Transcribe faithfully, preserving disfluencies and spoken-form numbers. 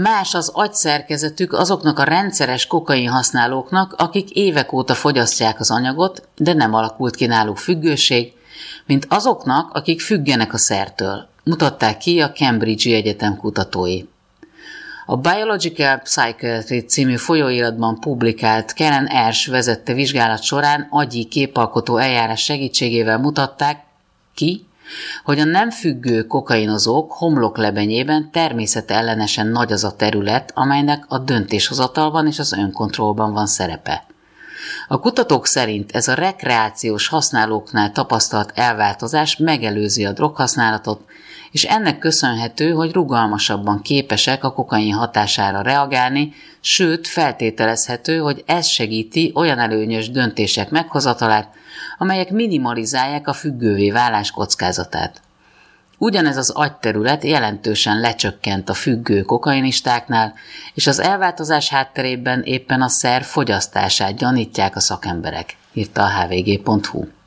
Más az agyszerkezetük azoknak a rendszeres kokain használóknak, akik évek óta fogyasztják az anyagot, de nem alakult ki náluk függőség, mint azoknak, akik függenek a szertől, mutatták ki a Cambridge-i Egyetem kutatói. A Biological Psychiatry című folyóiratban publikált Karen Ersch vezette vizsgálat során agyi képalkotó eljárás segítségével mutatták ki, hogy a nem függő kokainozók homloklebenyében természetellenesen nagy az a terület, amelynek a döntéshozatalban és az önkontrollban van szerepe. A kutatók szerint ez a rekreációs használóknál tapasztalt elváltozás megelőzi a droghasználatot, és ennek köszönhető, hogy rugalmasabban képesek a kokain hatására reagálni, sőt feltételezhető, hogy ez segíti olyan előnyös döntések meghozatalát, amelyek minimalizálják a függővé válás kockázatát. Ugyanez az agyterület jelentősen lecsökkent a függő kokainistáknál, és az elváltozás hátterében éppen a szer fogyasztását gyanítják a szakemberek, írta a há vé gé pont hú.